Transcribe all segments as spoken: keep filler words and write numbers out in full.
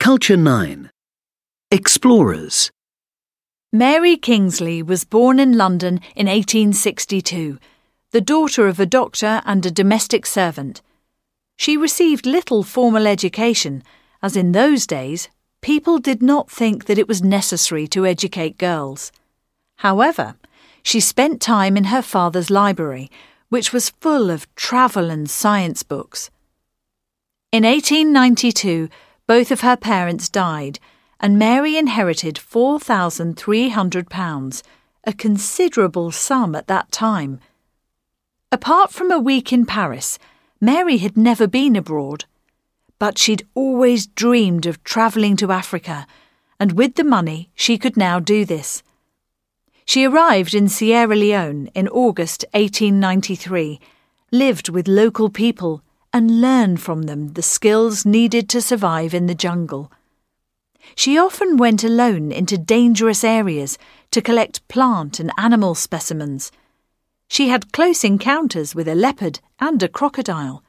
Culture nine. Explorers. Mary Kingsley was born in London in eighteen sixty-two, the daughter of a doctor and a domestic servant. She received little formal education, as in those days people did not think that it was necessary to educate girls. However, she spent time in her father's library, which was full of travel and science books. In eighteen ninety-two, both of her parents died, and Mary inherited four thousand three hundred pounds, a considerable sum at that time. Apart from a week in Paris, Mary had never been abroad, but she'd always dreamed of travelling to Africa, and with the money she could now do this. She arrived in Sierra Leone in August eighteen ninety-three, lived with local people, and learned from them the skills needed to survive in the jungle. She often went alone into dangerous areas to collect plant and animal specimens. She had close encounters with a leopard and a crocodile.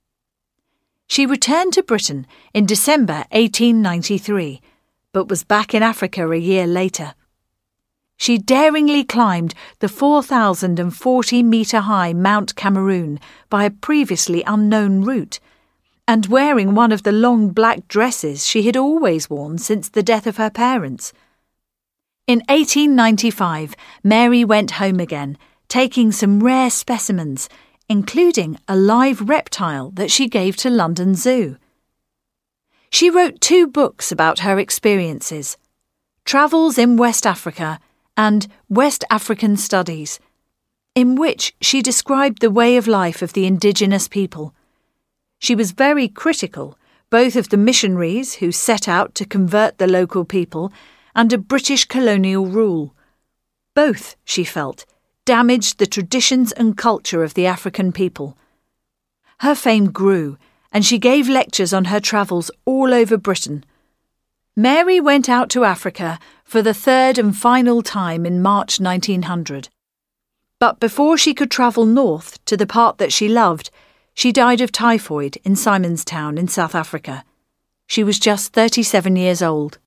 She returned to Britain in December eighteen ninety-three, but was back in Africa a year later. She daringly climbed the four thousand forty metre high Mount Cameroon by a previously unknown route, and wearing one of the long black dresses she had always worn since the death of her parents. In eighteen ninety-five, Mary went home again, taking some rare specimens, including a live reptile that she gave to London Zoo. She wrote two books about her experiences, Travels in West Africa and West African Studies, in which she described the way of life of the indigenous people. She was very critical both of the missionaries who set out to convert the local people and of British colonial rule. Both, she felt, damaged the traditions and culture of the African people. Her fame grew, and she gave lectures on her travels all over Britain. Mary went out to Africa for the third and final time in March nineteen hundred. But before she could travel north to the part that she loved, she died of typhoid in Simonstown in South Africa. She was just thirty-seven years old.